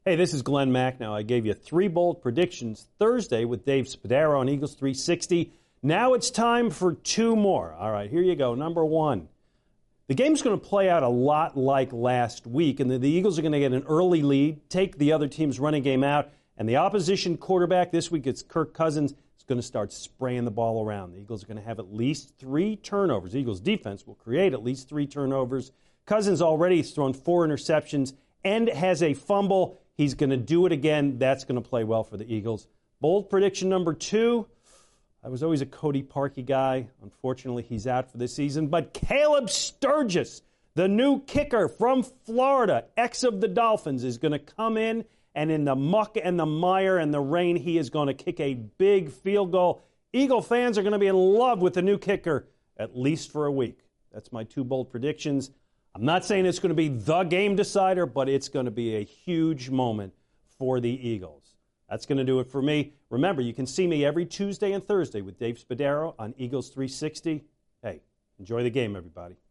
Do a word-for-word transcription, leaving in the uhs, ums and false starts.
Hey, this is Glenn Mack. Now, I gave you three bold predictions Thursday with Dave Spadaro on Eagles three sixty. Now it's time for two more. All right, here you go. Number one. The game's going to play out a lot like last week, and the, the Eagles are going to get an early lead, take the other team's running game out, and the opposition quarterback, this week it's Kirk Cousins, is going to start spraying the ball around. The Eagles are going to have at least three turnovers. The Eagles' defense will create at least three turnovers. Cousins already has thrown four interceptions and has a fumble. He's going to do it again. That's going to play well for the Eagles. Bold prediction number two. I was always a Cody Parkey guy. Unfortunately, he's out for this season. But Caleb Sturgis, the new kicker from Florida, ex of the Dolphins, is going to come in, and in the muck and the mire and the rain, he is going to kick a big field goal. Eagle fans are going to be in love with the new kicker, at least for a week. That's my two bold predictions. I'm not saying it's going to be the game decider, but it's going to be a huge moment for the Eagles. That's going to do it for me. Remember, you can see me every Tuesday and Thursday with Dave Spadaro on Eagles three sixty. Hey, enjoy the game, everybody.